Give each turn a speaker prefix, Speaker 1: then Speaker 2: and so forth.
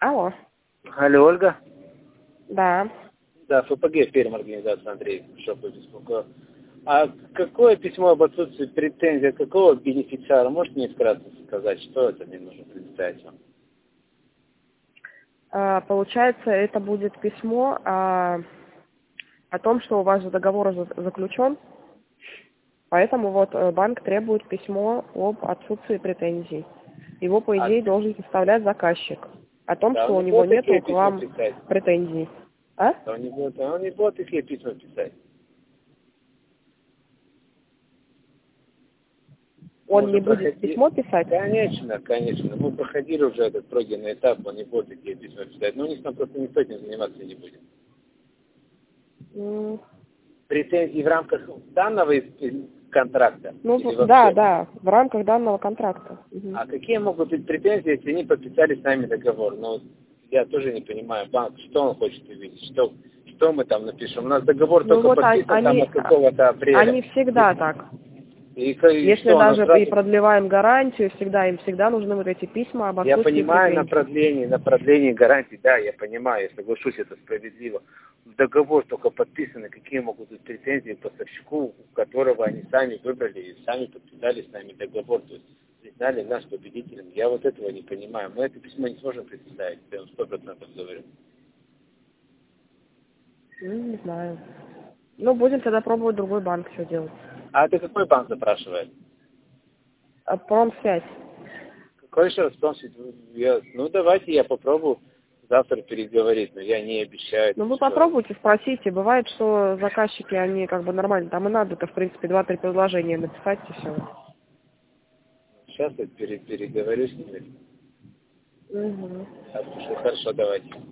Speaker 1: Алло.
Speaker 2: Алло, Ольга?
Speaker 1: Да.
Speaker 2: Да, ФПГ, Пермь, организация Андрей Шопов беспокоил. А какое письмо об отсутствии претензий от какого бенефициара? Можете мне вкратце сказать, что это мне нужно предоставить вам?
Speaker 1: Получается, это будет письмо о том, что у вас договор заключен, поэтому вот банк требует письмо об отсутствии претензий. Его, по идее, должен составлять заказчик о том,
Speaker 2: Да,
Speaker 1: что
Speaker 2: он
Speaker 1: у
Speaker 2: не
Speaker 1: него
Speaker 2: будет
Speaker 1: нет
Speaker 2: такие
Speaker 1: к
Speaker 2: письма
Speaker 1: вам
Speaker 2: писать.
Speaker 1: претензий. А?
Speaker 2: Он не будет такие письма писать.
Speaker 1: Он не будет письмо писать?
Speaker 2: Конечно, конечно. Мы проходили уже этот пройденный этап, он не будет такие письма писать. Но у них там просто никто этим заниматься не будет. Претензии в рамках данного контракта?
Speaker 1: Ну,
Speaker 2: Или вообще?
Speaker 1: да, в рамках данного контракта.
Speaker 2: А какие могут быть претензии, если они подписали с нами договор? Ну, я тоже не понимаю, банк, что он хочет увидеть, что мы там напишем. У нас договор
Speaker 1: Ну
Speaker 2: только
Speaker 1: вот
Speaker 2: подписан там от какого-то апреля.
Speaker 1: они всегда так. Если
Speaker 2: что,
Speaker 1: даже и продлеваем гарантию, им всегда нужны вот эти письма об
Speaker 2: Я
Speaker 1: отсутствии
Speaker 2: понимаю,
Speaker 1: претензий.
Speaker 2: на продлении гарантий, да, я понимаю, я соглашусь, это справедливо. Договор только подписан, какие могут быть претензии поставщику, которого они сами выбрали и сами подписали с нами договор, то есть признали нас победителем. Я вот этого не понимаю. Мы это письмо не сможем представить, я вам 100% говорю.
Speaker 1: Не знаю. Ну, будем тогда пробовать другой банк все делать.
Speaker 2: А это какой банк запрашивает?
Speaker 1: Промсвязь.
Speaker 2: Какой еще раз спрашивает? Ну, давайте я попробую завтра переговорить, но я не обещаю.
Speaker 1: Ну, вы попробуйте, спросите. Бывает, что заказчики, они как бы нормально. Там и надо-то, в принципе, 2-3 предложения написать, и все.
Speaker 2: Сейчас я переговорю с ними.
Speaker 1: Угу.
Speaker 2: Хорошо, давайте.